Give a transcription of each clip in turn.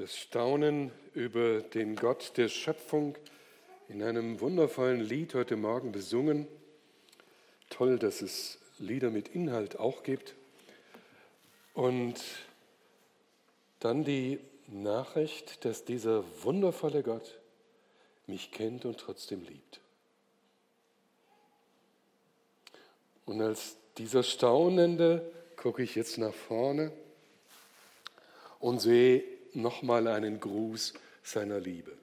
Das Staunen über den Gott der Schöpfung in einem wundervollen Lied heute Morgen besungen. Toll, dass es Lieder mit Inhalt auch gibt. Und dann die Nachricht, dass dieser wundervolle Gott mich kennt und trotzdem liebt. Und als dieser Staunende gucke ich jetzt nach vorne und sehe nochmal einen Gruß seiner Liebe.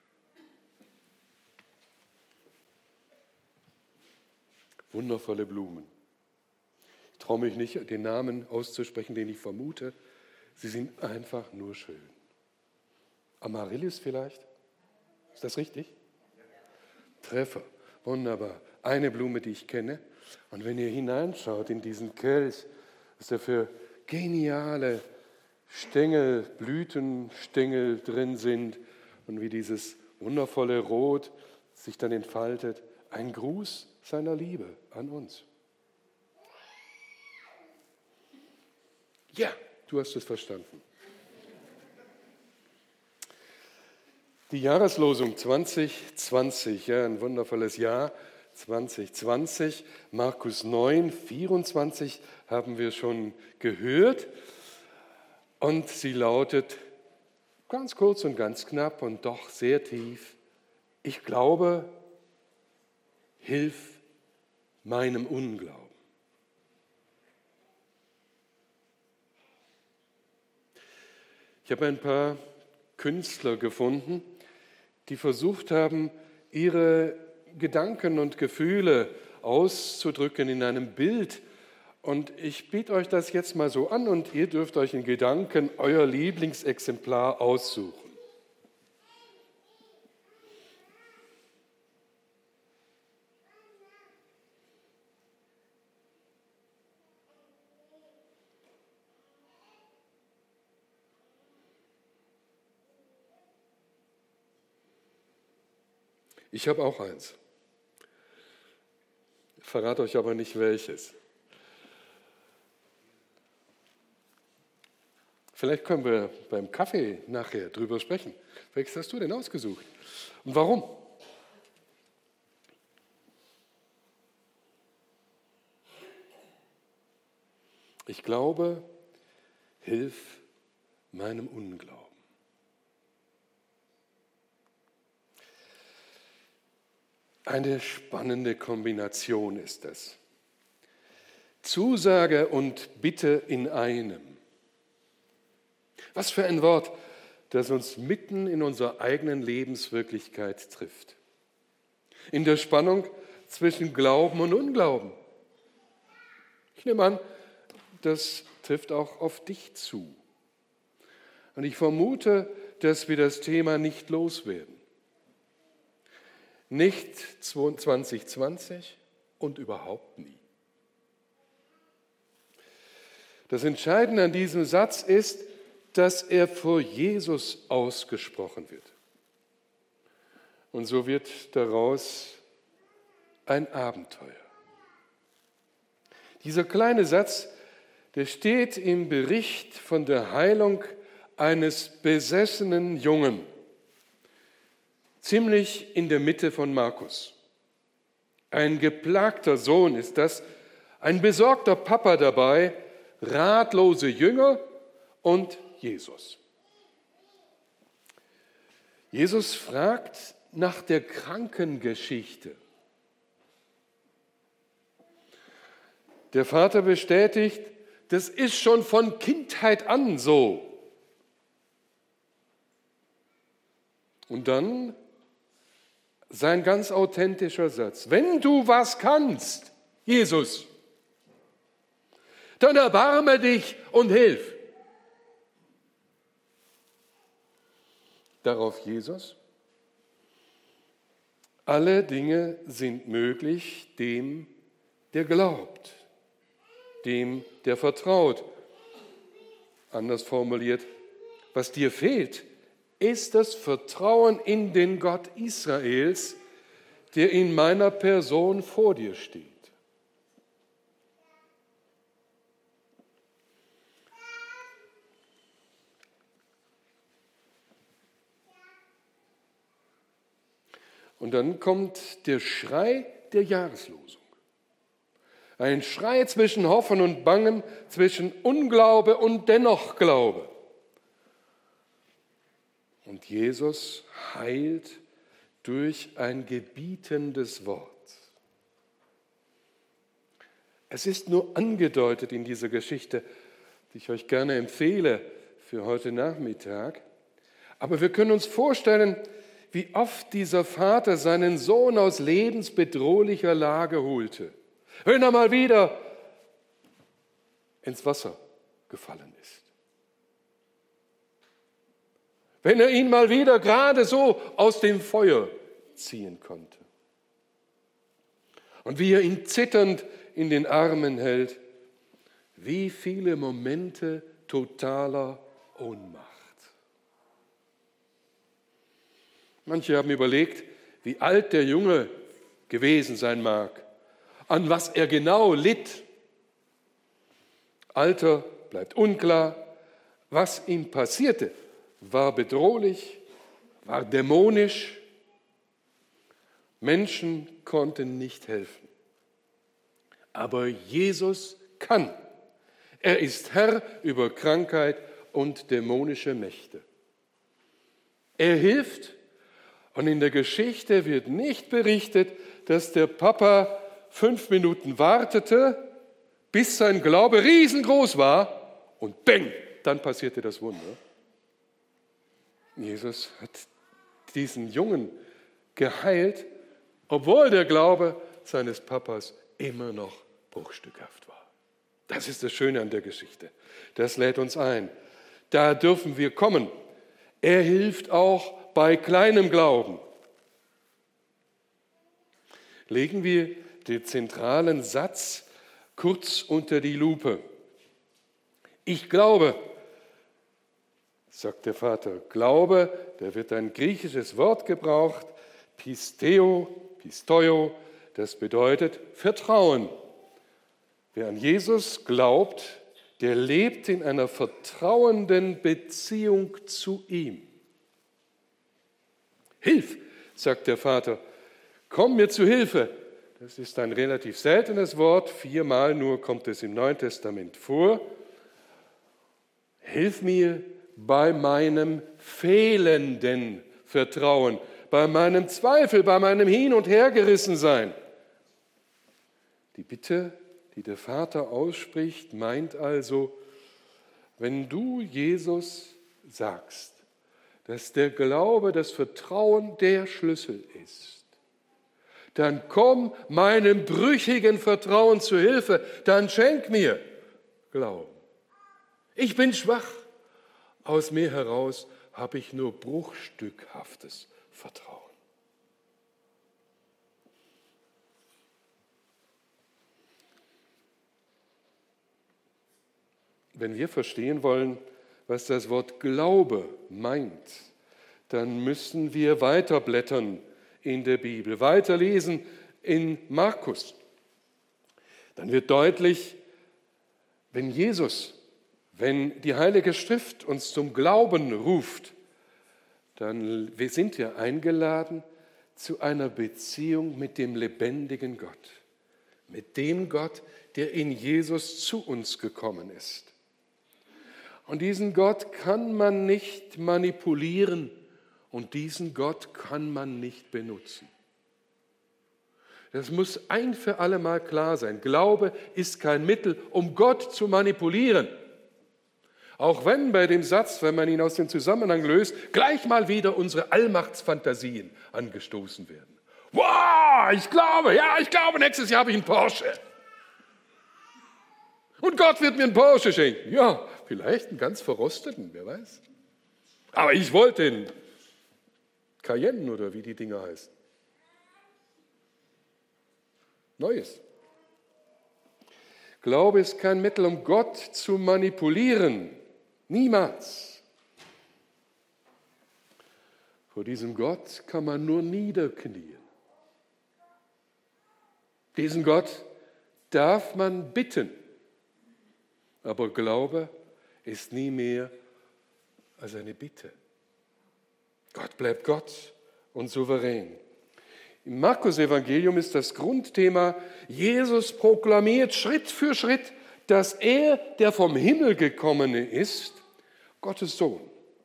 Wundervolle Blumen. Ich traue mich nicht, den Namen auszusprechen, den ich vermute. Sie sind einfach nur schön. Amaryllis vielleicht? Ist das richtig? Treffer. Wunderbar. Eine Blume, die ich kenne. Und wenn ihr hineinschaut in diesen Kelch, was da für geniale Stängel, Blütenstängel drin sind und wie dieses wundervolle Rot sich dann entfaltet. Ein Gruß seiner Liebe an uns. Ja, du hast es verstanden. Die Jahreslosung 2020, ja, ein wundervolles Jahr, 2020, Markus 9, 24 haben wir schon gehört. Und sie lautet ganz kurz und ganz knapp und doch sehr tief: Ich glaube, hilf meinem Unglauben. Ich habe ein paar Künstler gefunden, die versucht haben, ihre Gedanken und Gefühle auszudrücken in einem Bild. Und ich biete euch das jetzt mal so an und ihr dürft euch in Gedanken euer Lieblingsexemplar aussuchen. Ich habe auch eins. Ich verrate euch aber nicht welches. Vielleicht können wir beim Kaffee nachher drüber sprechen. Welches hast du denn ausgesucht? Und warum? Ich glaube, hilf meinem Unglauben. Eine spannende Kombination ist das. Zusage und Bitte in einem. Was für ein Wort, das uns mitten in unserer eigenen Lebenswirklichkeit trifft. In der Spannung zwischen Glauben und Unglauben. Ich nehme an, das trifft auch auf dich zu. Und ich vermute, dass wir das Thema nicht loswerden. Nicht 2020 und überhaupt nie. Das Entscheidende an diesem Satz ist, dass er vor Jesus ausgesprochen wird. Und so wird daraus ein Abenteuer. Dieser kleine Satz, der steht im Bericht von der Heilung eines besessenen Jungen, ziemlich in der Mitte von Markus. Ein geplagter Sohn ist das, ein besorgter Papa dabei, ratlose Jünger und Jesus. Jesus fragt nach der Krankengeschichte. Der Vater bestätigt, das ist schon von Kindheit an so. Und dann sein ganz authentischer Satz: Wenn du was kannst, Jesus, dann erbarme dich und hilf. Darauf Jesus: Alle Dinge sind möglich dem, der glaubt, dem, der vertraut. Anders formuliert: Was dir fehlt, ist das Vertrauen in den Gott Israels, der in meiner Person vor dir steht. Und dann kommt der Schrei der Jahreslosung. Ein Schrei zwischen Hoffen und Bangen, zwischen Unglaube und dennoch Glaube. Und Jesus heilt durch ein gebietendes Wort. Es ist nur angedeutet in dieser Geschichte, die ich euch gerne empfehle für heute Nachmittag. Aber wir können uns vorstellen, wie oft dieser Vater seinen Sohn aus lebensbedrohlicher Lage holte, wenn er mal wieder ins Wasser gefallen ist. Wenn er ihn mal wieder gerade so aus dem Feuer ziehen konnte. Und wie er ihn zitternd in den Armen hält, wie viele Momente totaler Ohnmacht. Manche haben überlegt, wie alt der Junge gewesen sein mag, an was er genau litt. Alter bleibt unklar. Was ihm passierte, war bedrohlich, war dämonisch. Menschen konnten nicht helfen. Aber Jesus kann. Er ist Herr über Krankheit und dämonische Mächte. Er hilft. Und in der Geschichte wird nicht berichtet, dass der Papa 5 Minuten wartete, bis sein Glaube riesengroß war und bang, dann passierte das Wunder. Jesus hat diesen Jungen geheilt, obwohl der Glaube seines Papas immer noch bruchstückhaft war. Das ist das Schöne an der Geschichte. Das lädt uns ein. Da dürfen wir kommen. Er hilft auch bei kleinem Glauben. Legen wir den zentralen Satz kurz unter die Lupe. Ich glaube, sagt der Vater. Glaube, da wird ein griechisches Wort gebraucht, Pistoio, das bedeutet Vertrauen. Wer an Jesus glaubt, der lebt in einer vertrauenden Beziehung zu ihm. Hilf, sagt der Vater, komm mir zu Hilfe. Das ist ein relativ seltenes Wort, 4-mal nur kommt es im Neuen Testament vor. Hilf mir bei meinem fehlenden Vertrauen, bei meinem Zweifel, bei meinem Hin- und Hergerissensein. Die Bitte, die der Vater ausspricht, meint also, wenn du Jesus sagst, dass der Glaube, das Vertrauen der Schlüssel ist, dann komm meinem brüchigen Vertrauen zu Hilfe, dann schenk mir Glauben. Ich bin schwach, aus mir heraus habe ich nur bruchstückhaftes Vertrauen. Wenn wir verstehen wollen, was das Wort Glaube meint, dann müssen wir weiterblättern in der Bibel, weiterlesen in Markus. Dann wird deutlich, wenn die Heilige Schrift uns zum Glauben ruft, dann sind wir eingeladen zu einer Beziehung mit dem lebendigen Gott, mit dem Gott, der in Jesus zu uns gekommen ist. Und diesen Gott kann man nicht manipulieren und diesen Gott kann man nicht benutzen. Das muss ein für alle Mal klar sein. Glaube ist kein Mittel, um Gott zu manipulieren. Auch wenn bei dem Satz, wenn man ihn aus dem Zusammenhang löst, gleich mal wieder unsere Allmachtsfantasien angestoßen werden. Wow, ich glaube, nächstes Jahr habe ich einen Porsche. Und Gott wird mir einen Porsche schenken. Ja, vielleicht einen ganz verrosteten, wer weiß. Aber ich wollte den Cayenne oder wie die Dinger heißen. Neues. Glaube ist kein Mittel, um Gott zu manipulieren. Niemals. Vor diesem Gott kann man nur niederknien. Diesen Gott darf man bitten. Aber Glaube ist nie mehr als eine Bitte. Gott bleibt Gott und souverän. Im Markus-Evangelium ist das Grundthema, Jesus proklamiert Schritt für Schritt, dass er, der vom Himmel gekommene ist, Gottes Sohn.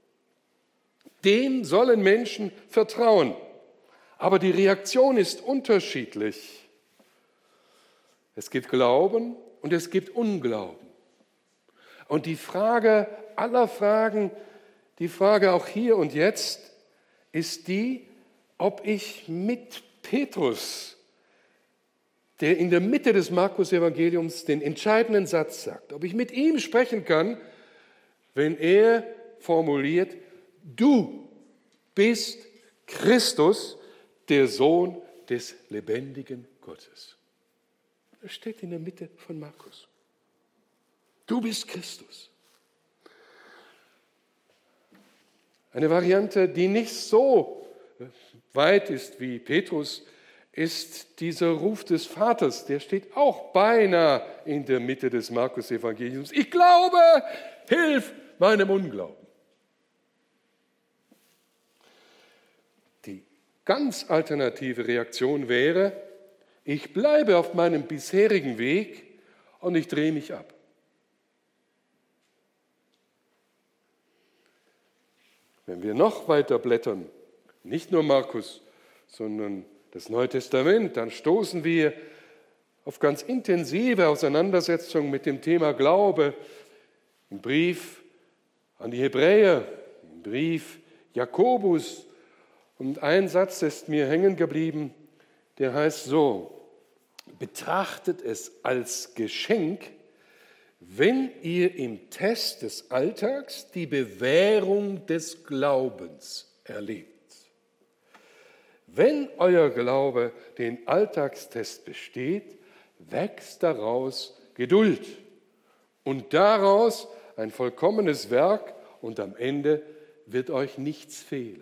Dem sollen Menschen vertrauen. Aber die Reaktion ist unterschiedlich. Es gibt Glauben und es gibt Unglauben. Und die Frage aller Fragen, die Frage auch hier und jetzt, ist die, ob ich mit Petrus, der in der Mitte des Markus-Evangeliums den entscheidenden Satz sagt, ob ich mit ihm sprechen kann, wenn er formuliert, du bist Christus, der Sohn des lebendigen Gottes. Er steht in der Mitte von Markus. Du bist Christus. Eine Variante, die nicht so weit ist wie Petrus, ist dieser Ruf des Vaters. Der steht auch beinahe in der Mitte des Markus-Evangeliums. Ich glaube, hilf meinem Unglauben. Die ganz alternative Reaktion wäre, ich bleibe auf meinem bisherigen Weg und ich drehe mich ab. Wenn wir noch weiter blättern, nicht nur Markus, sondern das Neue Testament, dann stoßen wir auf ganz intensive Auseinandersetzungen mit dem Thema Glaube. Im Brief an die Hebräer, im Brief Jakobus. Und ein Satz ist mir hängen geblieben, der heißt so: Betrachtet es als Geschenk, wenn ihr im Test des Alltags die Bewährung des Glaubens erlebt. Wenn euer Glaube den Alltagstest besteht, wächst daraus Geduld und daraus ein vollkommenes Werk und am Ende wird euch nichts fehlen.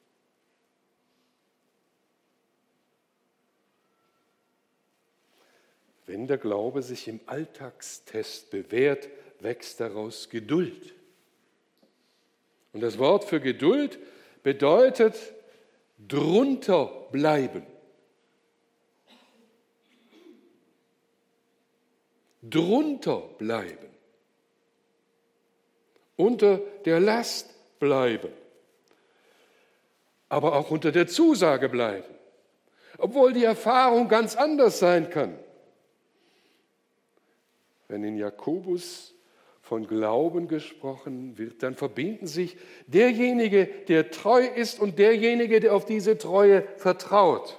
Wenn der Glaube sich im Alltagstest bewährt, wächst daraus Geduld. Und das Wort für Geduld bedeutet drunter bleiben. Drunter bleiben. Unter der Last bleiben. Aber auch unter der Zusage bleiben. Obwohl die Erfahrung ganz anders sein kann. Wenn in Jakobus von Glauben gesprochen wird, dann verbinden sich derjenige, der treu ist und derjenige, der auf diese Treue vertraut.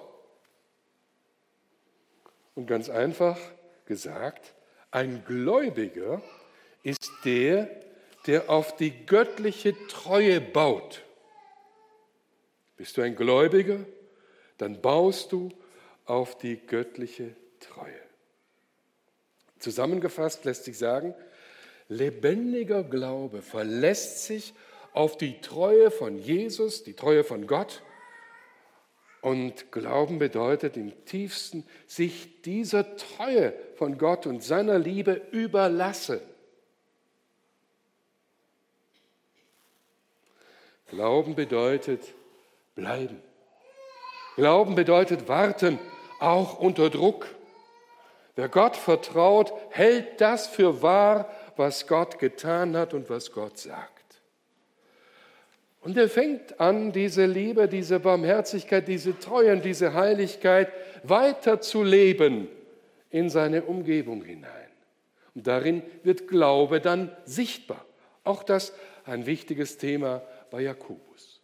Und ganz einfach gesagt, ein Gläubiger ist der, der auf die göttliche Treue baut. Bist du ein Gläubiger, dann baust du auf die göttliche Treue. Zusammengefasst lässt sich sagen, lebendiger Glaube verlässt sich auf die Treue von Jesus, die Treue von Gott. Und Glauben bedeutet im tiefsten, sich dieser Treue von Gott und seiner Liebe überlassen. Glauben bedeutet bleiben. Glauben bedeutet warten, auch unter Druck. Wer Gott vertraut, hält das für wahr, was Gott getan hat und was Gott sagt. Und er fängt an, diese Liebe, diese Barmherzigkeit, diese Treue und diese Heiligkeit weiter zu leben in seine Umgebung hinein. Und darin wird Glaube dann sichtbar. Auch das ein wichtiges Thema bei Jakobus.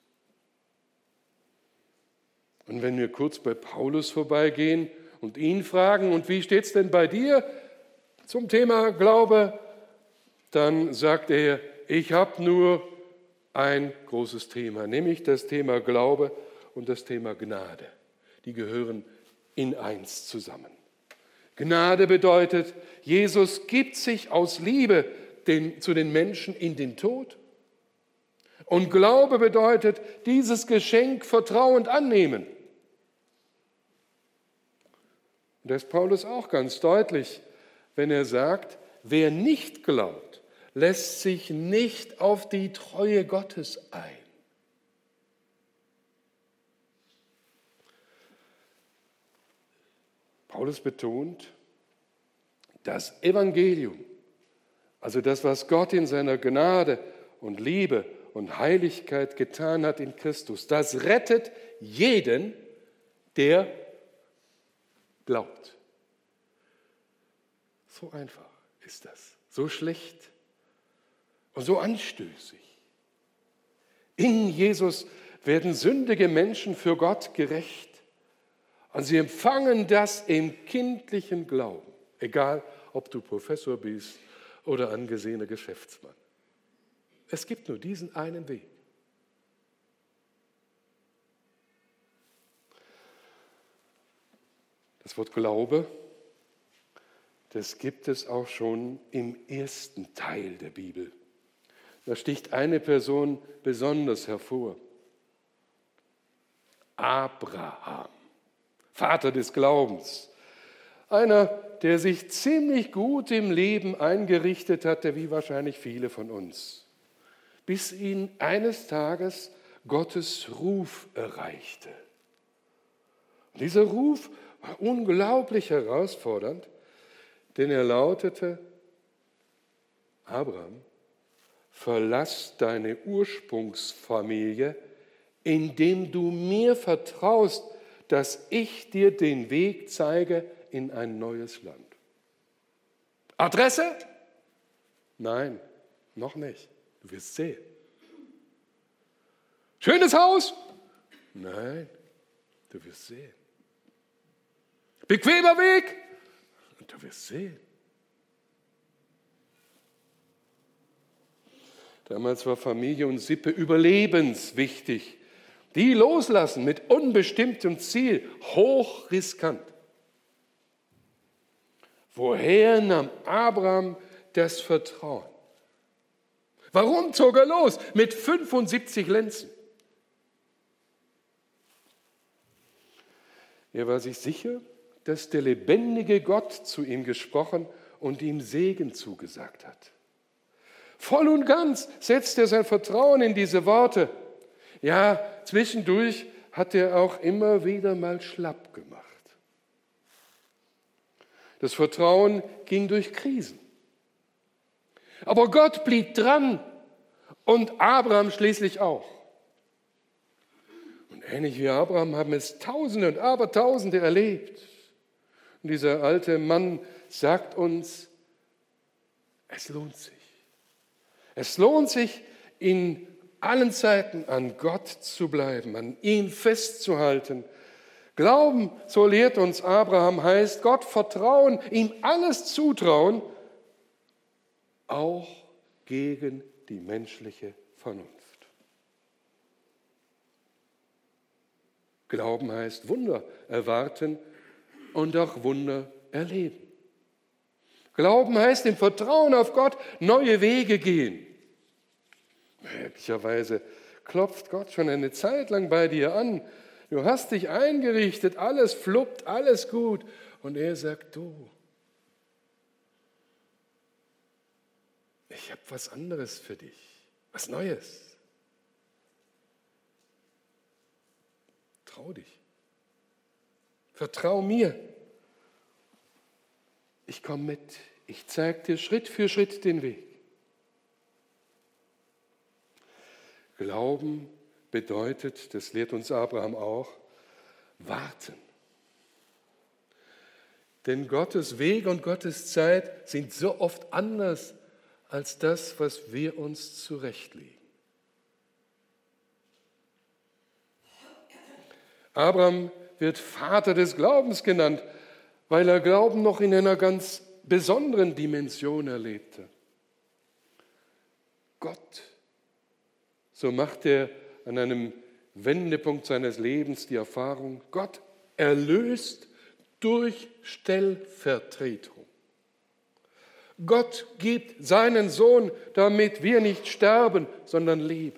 Und wenn wir kurz bei Paulus vorbeigehen und ihn fragen, und wie steht es denn bei dir zum Thema Glaube? Dann sagt er, ich habe nur ein großes Thema, nämlich das Thema Glaube und das Thema Gnade. Die gehören in eins zusammen. Gnade bedeutet, Jesus gibt sich aus Liebe zu den Menschen in den Tod. Und Glaube bedeutet, dieses Geschenk vertrauend annehmen. Und da ist Paulus auch ganz deutlich, wenn er sagt, wer nicht glaubt, lässt sich nicht auf die Treue Gottes ein. Paulus betont, das Evangelium, also das, was Gott in seiner Gnade und Liebe und Heiligkeit getan hat in Christus, das rettet jeden, der glaubt. So einfach ist das, so schlecht und so anstößig. In Jesus werden sündige Menschen für Gott gerecht und sie empfangen das im kindlichen Glauben, egal ob du Professor bist oder angesehener Geschäftsmann. Es gibt nur diesen einen Weg. Das Wort Glaube, das gibt es auch schon im ersten Teil der Bibel. Da sticht eine Person besonders hervor. Abraham, Vater des Glaubens. Einer, der sich ziemlich gut im Leben eingerichtet hatte, wie wahrscheinlich viele von uns. Bis ihn eines Tages Gottes Ruf erreichte. Und dieser Ruf war unglaublich herausfordernd, denn er lautete: Abraham, verlass deine Ursprungsfamilie, indem du mir vertraust, dass ich dir den Weg zeige in ein neues Land. Adresse? Nein, noch nicht. Du wirst sehen. Schönes Haus? Nein, du wirst sehen. Bequemer Weg? Du wirst sehen. Damals war Familie und Sippe überlebenswichtig. Die loslassen mit unbestimmtem Ziel, hochriskant. Woher nahm Abraham das Vertrauen? Warum zog er los mit 75 Lenzen? Er war sich sicher, dass der lebendige Gott zu ihm gesprochen und ihm Segen zugesagt hat. Voll und ganz setzt er sein Vertrauen in diese Worte. Ja, zwischendurch hat er auch immer wieder mal schlapp gemacht. Das Vertrauen ging durch Krisen. Aber Gott blieb dran und Abraham schließlich auch. Und ähnlich wie Abraham haben es Tausende und Abertausende erlebt. Und dieser alte Mann sagt uns, es lohnt sich. Es lohnt sich, in allen Zeiten an Gott zu bleiben, an ihn festzuhalten. Glauben, so lehrt uns Abraham, heißt Gott vertrauen, ihm alles zutrauen, auch gegen die menschliche Vernunft. Glauben heißt Wunder erwarten und auch Wunder erleben. Glauben heißt im Vertrauen auf Gott neue Wege gehen. Möglicherweise klopft Gott schon eine Zeit lang bei dir an. Du hast dich eingerichtet, alles fluppt, alles gut. Und er sagt, du, ich habe was anderes für dich, was Neues. Trau dich. Vertrau mir. Ich komme mit. Ich zeige dir Schritt für Schritt den Weg. Glauben bedeutet, das lehrt uns Abraham auch, warten. Denn Gottes Weg und Gottes Zeit sind so oft anders als das, was wir uns zurechtlegen. Abraham wird Vater des Glaubens genannt, weil er Glauben noch in einer ganz besonderen Dimension erlebte. Gott, so macht er an einem Wendepunkt seines Lebens die Erfahrung, Gott erlöst durch Stellvertretung. Gott gibt seinen Sohn, damit wir nicht sterben, sondern leben.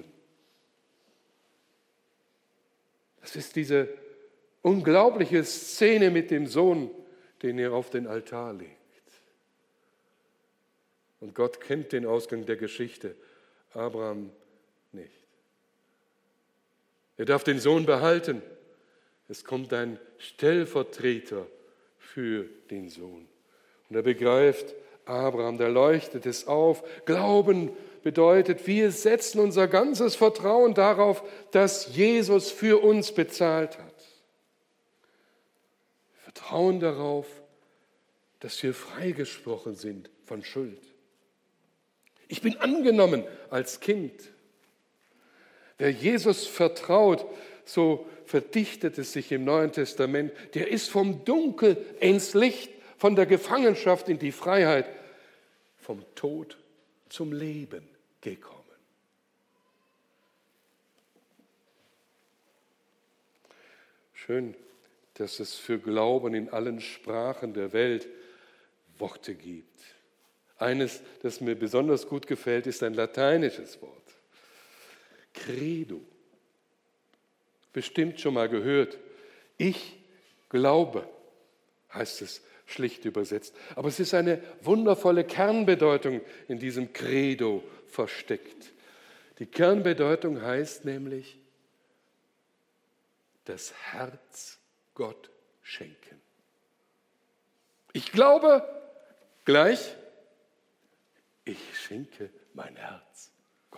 Das ist diese unglaubliche Szene mit dem Sohn, den er auf den Altar legt. Und Gott kennt den Ausgang der Geschichte, Abraham nicht. Er darf den Sohn behalten. Es kommt ein Stellvertreter für den Sohn. Und er begreift, Abraham, da leuchtet es auf. Glauben bedeutet, wir setzen unser ganzes Vertrauen darauf, dass Jesus für uns bezahlt hat. Wir vertrauen darauf, dass wir freigesprochen sind von Schuld. Ich bin angenommen als Kind. Wer Jesus vertraut, so verdichtet es sich im Neuen Testament, der ist vom Dunkel ins Licht, von der Gefangenschaft in die Freiheit, vom Tod zum Leben gekommen. Schön, dass es für Glauben in allen Sprachen der Welt Worte gibt. Eines, das mir besonders gut gefällt, ist ein lateinisches Wort. Credo. Bestimmt schon mal gehört. Ich glaube, heißt es schlicht übersetzt. Aber es ist eine wundervolle Kernbedeutung in diesem Credo versteckt. Die Kernbedeutung heißt nämlich, das Herz Gott schenken. Ich glaube, gleich, ich schenke mein Herz Gott.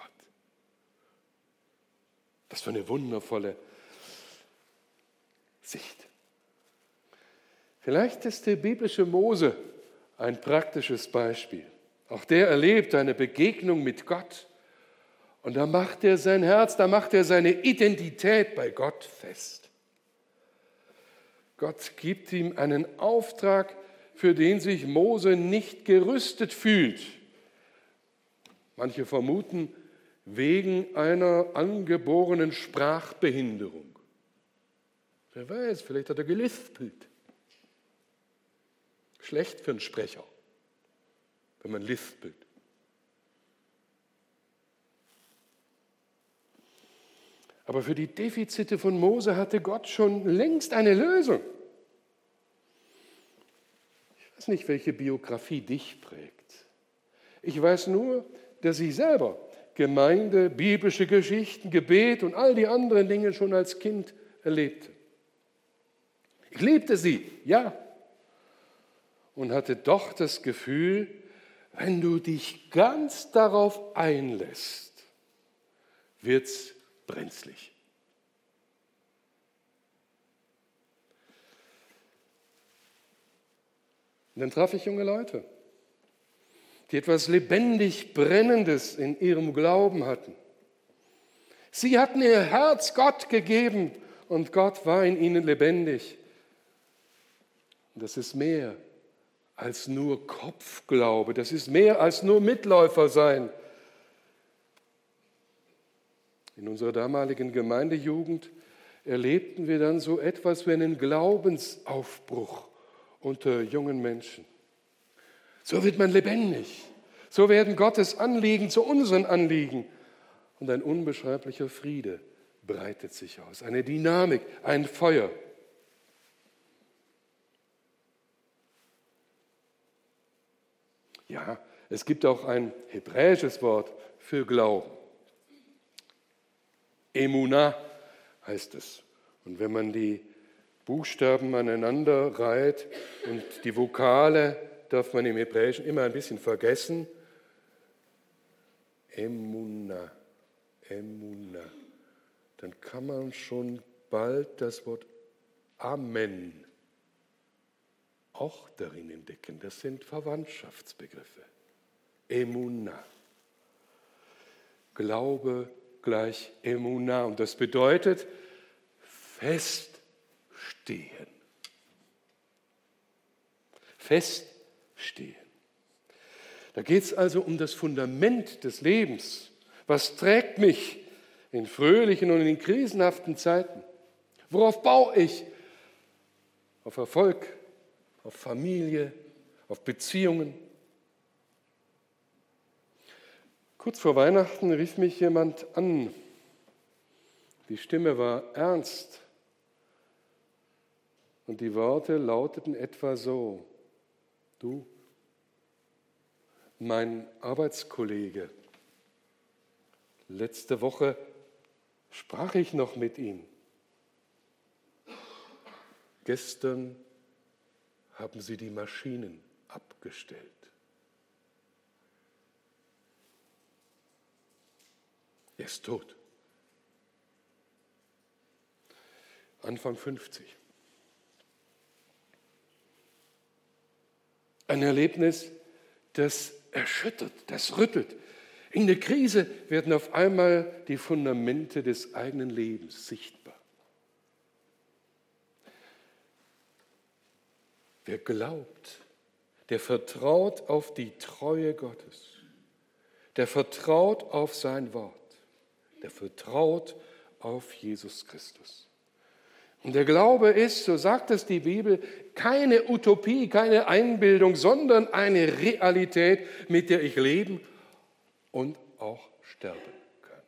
Was für eine wundervolle Sicht. Vielleicht ist der biblische Mose ein praktisches Beispiel. Auch der erlebt eine Begegnung mit Gott. Und da macht er sein Herz, da macht er seine Identität bei Gott fest. Gott gibt ihm einen Auftrag, für den sich Mose nicht gerüstet fühlt. Manche vermuten, wegen einer angeborenen Sprachbehinderung. Wer weiß, vielleicht hat er gelispelt. Schlecht für einen Sprecher, wenn man lispelt. Aber für die Defizite von Mose hatte Gott schon längst eine Lösung. Ich weiß nicht, welche Biografie dich prägt. Ich weiß nur, dass ich selber Gemeinde, biblische Geschichten, Gebet und all die anderen Dinge schon als Kind erlebte. Ich liebte sie, ja, und hatte doch das Gefühl, wenn du dich ganz darauf einlässt, wird's brenzlig. Und dann traf ich junge Leute, die etwas lebendig Brennendes in ihrem Glauben hatten. Sie hatten ihr Herz Gott gegeben und Gott war in ihnen lebendig. Und das ist mehr als nur Kopfglaube, das ist mehr als nur Mitläufer sein. In unserer damaligen Gemeindejugend erlebten wir dann so etwas wie einen Glaubensaufbruch unter jungen Menschen. So wird man lebendig. So werden Gottes Anliegen zu unseren Anliegen. Und ein unbeschreiblicher Friede breitet sich aus. Eine Dynamik, ein Feuer. Ja, es gibt auch ein hebräisches Wort für Glauben. Emunah heißt es. Und wenn man die Buchstaben aneinander reiht und die Vokale, darf man im Hebräischen immer ein bisschen vergessen. Emunah, Emunah. Dann kann man schon bald das Wort Amen auch darin entdecken. Das sind Verwandtschaftsbegriffe. Emunah. Glaube gleich Emunah. Und das bedeutet feststehen. Feststehen. Da geht es also um das Fundament des Lebens. Was trägt mich in fröhlichen und in krisenhaften Zeiten? Worauf baue ich? Auf Erfolg, auf Familie, auf Beziehungen. Kurz vor Weihnachten rief mich jemand an. Die Stimme war ernst und die Worte lauteten etwa so: Du, mein Arbeitskollege, letzte Woche sprach ich noch mit ihm. Gestern haben sie die Maschinen abgestellt. Er ist tot. Anfang 50. Ein Erlebnis, das erschüttert, das rüttelt. In der Krise werden auf einmal die Fundamente des eigenen Lebens sichtbar. Wer glaubt, der vertraut auf die Treue Gottes. Der vertraut auf sein Wort. Der vertraut auf Jesus Christus. Und der Glaube ist, so sagt es die Bibel, keine Utopie, keine Einbildung, sondern eine Realität, mit der ich leben und auch sterben kann.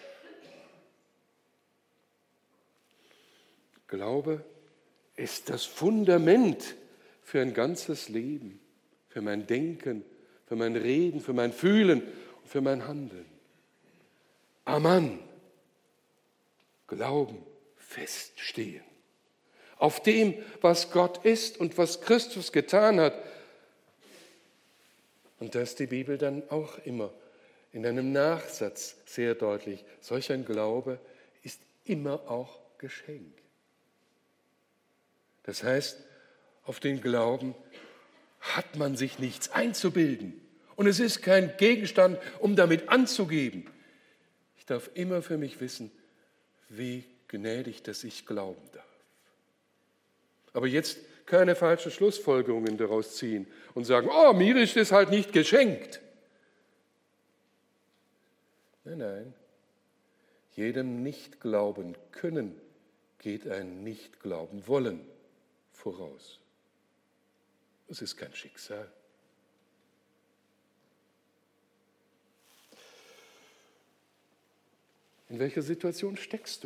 Glaube ist das Fundament für ein ganzes Leben, für mein Denken, für mein Reden, für mein Fühlen und für mein Handeln. Amen. Glauben, feststehen. Auf dem, was Gott ist und was Christus getan hat. Und da ist die Bibel dann auch immer in einem Nachsatz sehr deutlich. Solch ein Glaube ist immer auch Geschenk. Das heißt, auf den Glauben hat man sich nichts einzubilden. Und es ist kein Gegenstand, um damit anzugeben. Ich darf immer für mich wissen, wie gnädig, dass ich glauben darf. Aber jetzt keine falschen Schlussfolgerungen daraus ziehen und sagen, oh, mir ist das halt nicht geschenkt. Nein, nein. Jedem Nicht-Glauben können geht ein Nicht-Glauben wollen voraus. Es ist kein Schicksal. In welcher Situation steckst du?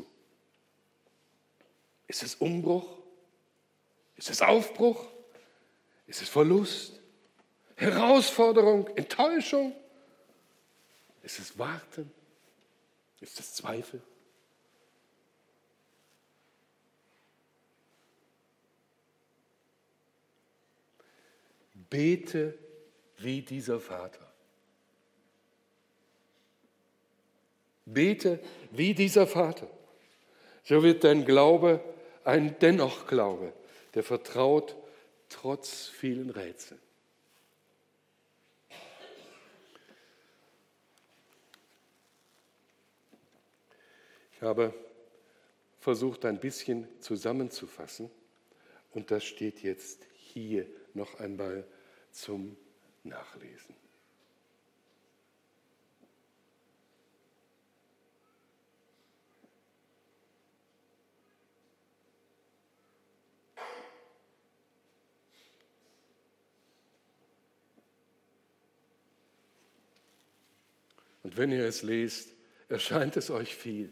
Ist es Umbruch? Ist es Aufbruch? Ist es Verlust? Herausforderung? Enttäuschung? Ist es Warten? Ist es Zweifel? Bete wie dieser Vater. Bete wie dieser Vater. So wird dein Glaube ein Dennoch-Glaube, der vertraut trotz vielen Rätseln. Ich habe versucht, ein bisschen zusammenzufassen und das steht jetzt hier noch einmal zum Nachlesen. Und wenn ihr es lest, erscheint es euch viel.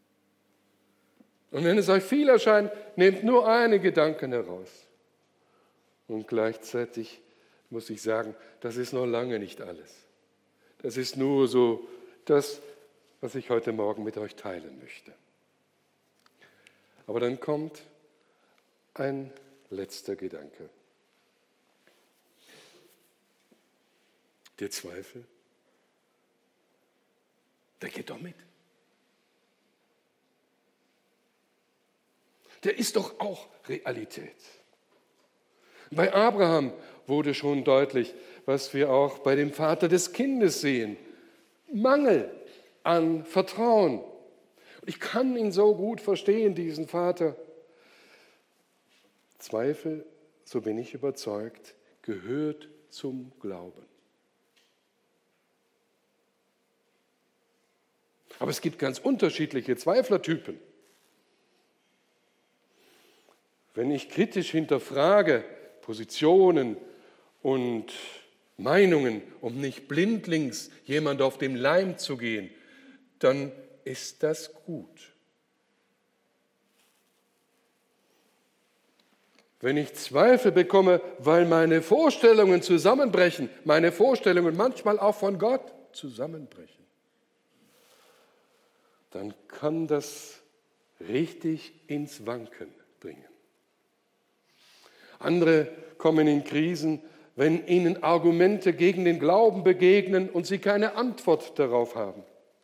Und wenn es euch viel erscheint, nehmt nur einen Gedanken heraus. Und gleichzeitig muss ich sagen, das ist noch lange nicht alles. Das ist nur so das, was ich heute Morgen mit euch teilen möchte. Aber dann kommt ein letzter Gedanke. Der Zweifel, der geht doch mit. Der ist doch auch Realität. Bei Abraham wurde schon deutlich, was wir auch bei dem Vater des Kindes sehen. Mangel an Vertrauen. Und ich kann ihn so gut verstehen, diesen Vater. Zweifel, so bin ich überzeugt, gehört zum Glauben. Aber es gibt ganz unterschiedliche Zweiflertypen. Wenn ich kritisch hinterfrage Positionen und Meinungen, um nicht blindlings jemand auf den Leim zu gehen, dann ist das gut. Wenn ich Zweifel bekomme, weil meine Vorstellungen zusammenbrechen, meine Vorstellungen manchmal auch von Gott zusammenbrechen, dann kann das richtig ins Wanken bringen. Andere kommen in Krisen, wenn ihnen Argumente gegen den Glauben begegnen und sie keine Antwort darauf haben.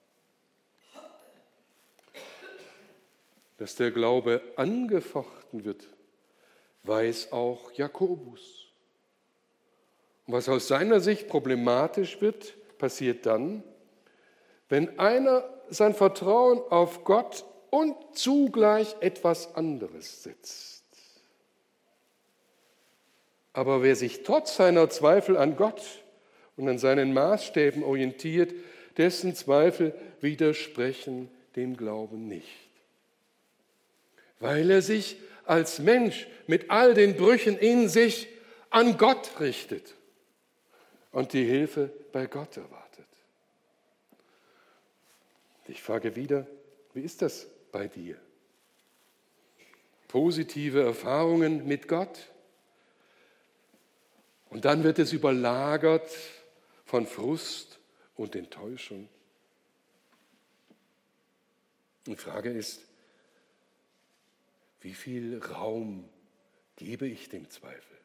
Dass der Glaube angefochten wird, weiß auch Jakobus. Und was aus seiner Sicht problematisch wird, passiert dann, wenn einer sein Vertrauen auf Gott und zugleich etwas anderes setzt. Aber wer sich trotz seiner Zweifel an Gott und an seinen Maßstäben orientiert, dessen Zweifel widersprechen dem Glauben nicht. Weil er sich als Mensch mit all den Brüchen in sich an Gott richtet und die Hilfe bei Gott erwartet. Ich frage wieder, wie ist das bei dir? Positive Erfahrungen mit Gott? Und dann wird es überlagert von Frust und Enttäuschung. Die Frage ist, wie viel Raum gebe ich dem Zweifel?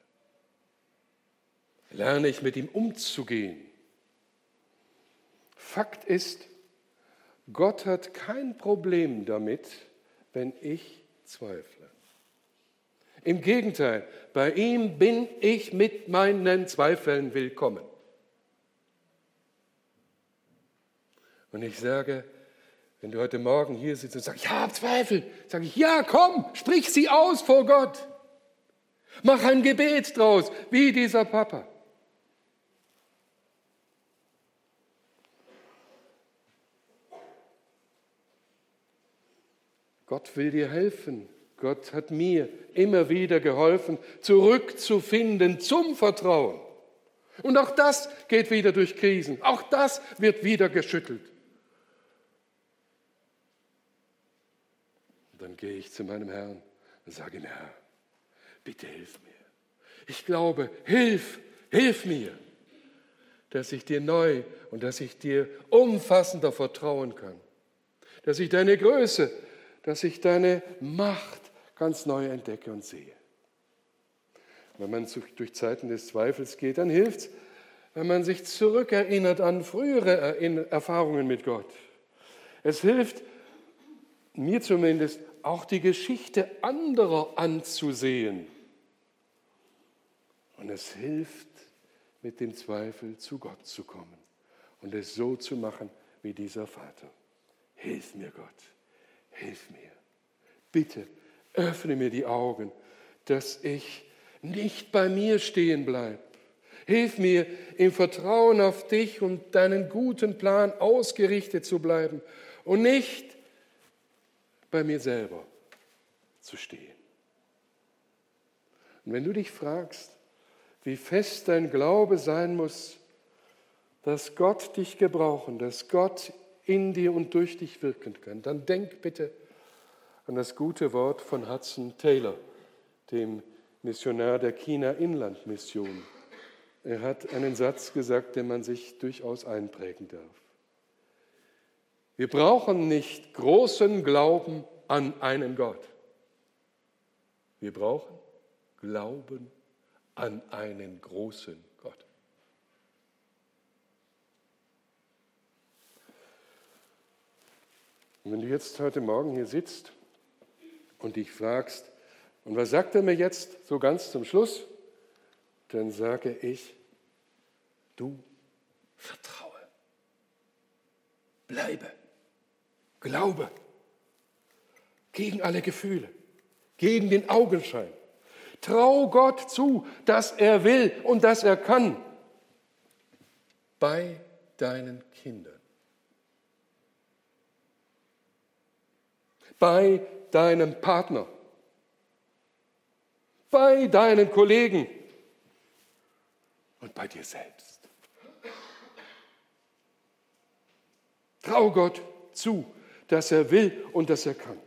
Lerne ich mit ihm umzugehen? Fakt ist, Gott hat kein Problem damit, wenn ich zweifle. Im Gegenteil, bei ihm bin ich mit meinen Zweifeln willkommen. Und ich sage, wenn du heute Morgen hier sitzt und sagst, ich habe Zweifel, sage ich, ja, komm, sprich sie aus vor Gott. Mach ein Gebet draus, wie dieser Papa. Gott will dir helfen. Gott hat mir immer wieder geholfen, zurückzufinden zum Vertrauen. Und auch das geht wieder durch Krisen. Auch das wird wieder geschüttelt. Und dann gehe ich zu meinem Herrn und sage ihm, Herr, bitte hilf mir. Ich glaube, hilf mir, dass ich dir neu und dass ich dir umfassender vertrauen kann. Dass ich deine Größe, dass ich deine Macht ganz neu entdecke und sehe. Wenn man durch Zeiten des Zweifels geht, dann hilft es, wenn man sich zurückerinnert an frühere Erfahrungen mit Gott. Es hilft, mir zumindest, auch die Geschichte anderer anzusehen. Und es hilft, mit dem Zweifel zu Gott zu kommen und es so zu machen wie dieser Vater. Hilf mir, Gott. Hilf mir. Bitte öffne mir die Augen, dass ich nicht bei mir stehen bleibe. Hilf mir, im Vertrauen auf dich und deinen guten Plan ausgerichtet zu bleiben und nicht bei mir selber zu stehen. Und wenn du dich fragst, wie fest dein Glaube sein muss, dass Gott dich gebrauchen, dass Gott in dir und durch dich wirken kann, dann denk bitte an das gute Wort von Hudson Taylor, dem Missionar der China-Inland-Mission. Er hat einen Satz gesagt, den man sich durchaus einprägen darf. Wir brauchen nicht großen Glauben an einen Gott. Wir brauchen Glauben an einen großen Gott. Und wenn du jetzt heute Morgen hier sitzt und dich fragst, und was sagt er mir jetzt so ganz zum Schluss? Dann sage ich, du vertraue, bleibe, glaube, gegen alle Gefühle, gegen den Augenschein. Trau Gott zu, dass er will und dass er kann. Bei deinen Kindern, bei deinem Partner, bei deinen Kollegen und bei dir selbst. Trau Gott zu, dass er will und dass er kann.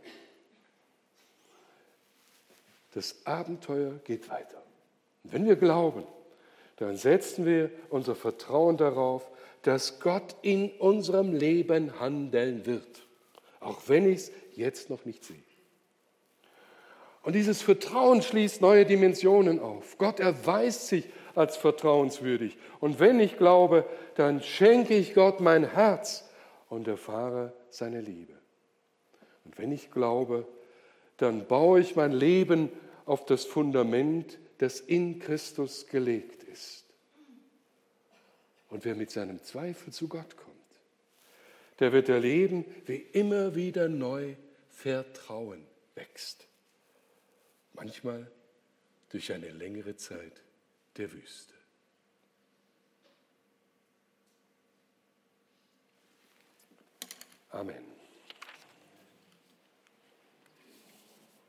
Das Abenteuer geht weiter. Und wenn wir glauben, dann setzen wir unser Vertrauen darauf, dass Gott in unserem Leben handeln wird, auch wenn ich es jetzt noch nicht sehe. Und dieses Vertrauen schließt neue Dimensionen auf. Gott erweist sich als vertrauenswürdig. Und wenn ich glaube, dann schenke ich Gott mein Herz und erfahre seine Liebe. Und wenn ich glaube, dann baue ich mein Leben auf das Fundament, das in Christus gelegt ist. Und wer mit seinem Zweifel zu Gott kommt, der wird erleben, wie immer wieder neu Vertrauen wächst. Manchmal durch eine längere Zeit der Wüste. Amen.